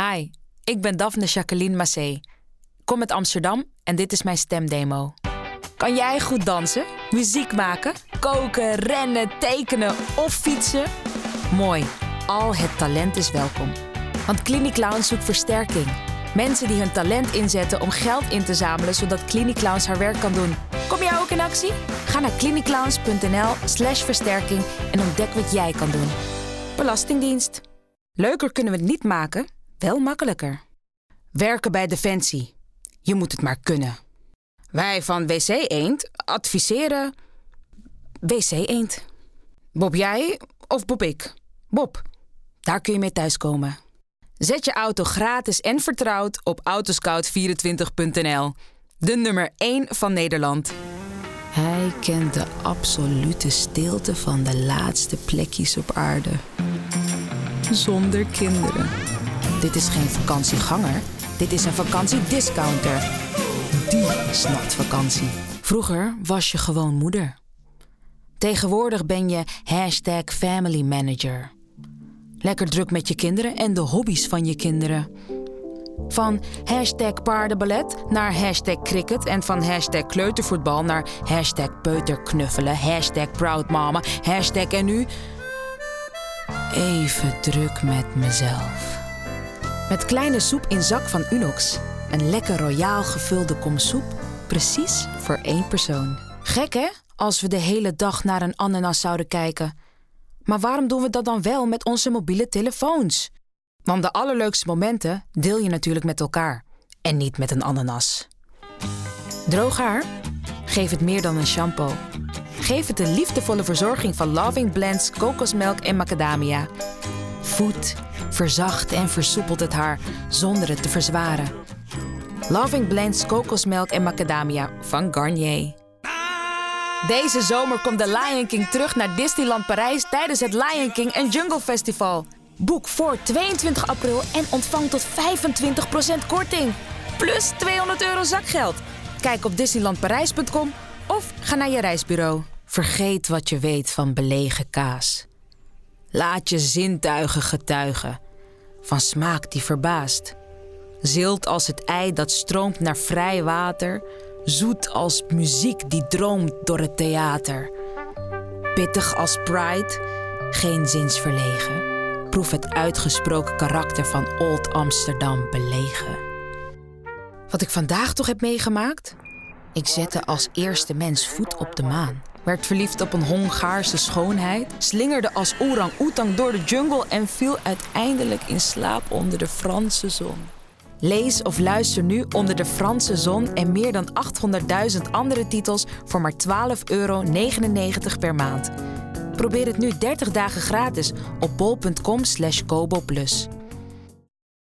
Hi, ik ben Daphne Jacqueline Massé. Kom uit Amsterdam en dit is mijn stemdemo. Kan jij goed dansen, muziek maken, koken, rennen, tekenen of fietsen? Mooi, al het talent is welkom. Want Cliniclown zoekt versterking. Mensen die hun talent inzetten om geld in te zamelen zodat Cliniclowns haar werk kan doen. Kom jij ook in actie? Ga naar cliniclowns.nl/versterking en ontdek wat jij kan doen. Belastingdienst. Leuker kunnen we het niet maken, wel makkelijker. Werken bij Defensie. Je moet het maar kunnen. Wij van WC Eend adviseren WC Eend. Bob jij of Bob ik? Bob, daar kun je mee thuiskomen. Zet je auto gratis en vertrouwd op Autoscout24.nl. De nummer 1 van Nederland. Hij kent de absolute stilte van de laatste plekjes op aarde. Zonder kinderen. Dit is geen vakantieganger, dit is een vakantiediscounter. Die snapt vakantie. Vroeger was je gewoon moeder. Tegenwoordig ben je #familymanager. Lekker druk met je kinderen en de hobby's van je kinderen. Van #paardenballet naar #cricket en van #kleutervoetbal naar #peuterknuffelen, #proudmama, en nu even druk met mezelf. Met kleine soep in zak van Unox. Een lekker royaal gevulde kom soep, precies voor 1 persoon. Gek hè, als we de hele dag naar een ananas zouden kijken. Maar waarom doen we dat dan wel met onze mobiele telefoons? Want de allerleukste momenten deel je natuurlijk met elkaar. En niet met een ananas. Droog haar? Geef het meer dan een shampoo. Geef het de liefdevolle verzorging van Loving Blends, kokosmelk en macadamia. Voedt, verzacht en versoepelt het haar zonder het te verzwaren. Loving Blends, kokosmelk en macadamia van Garnier. Deze zomer komt de Lion King terug naar Disneyland Parijs tijdens het Lion King and Jungle Festival. Boek voor 22 april en ontvang tot 25% korting. Plus €200 zakgeld. Kijk op disneylandparijs.com of ga naar je reisbureau. Vergeet wat je weet van belegen kaas. Laat je zintuigen getuigen. Van smaak die verbaast. Zilt als het ei dat stroomt naar vrij water. Zoet als muziek die droomt door het theater. Pittig als Pride, geen zinsverlegen. Proef het uitgesproken karakter van Old Amsterdam belegen. Wat ik vandaag toch heb meegemaakt? Ik zette als eerste mens voet op de maan. Werd verliefd op een Hongaarse schoonheid. Slingerde als orang-oetang door de jungle en viel uiteindelijk in slaap onder de Franse zon. Lees of luister nu Onder de Franse zon en meer dan 800.000 andere titels voor maar €12,99 per maand. Probeer het nu 30 dagen gratis op bol.com/kobo+.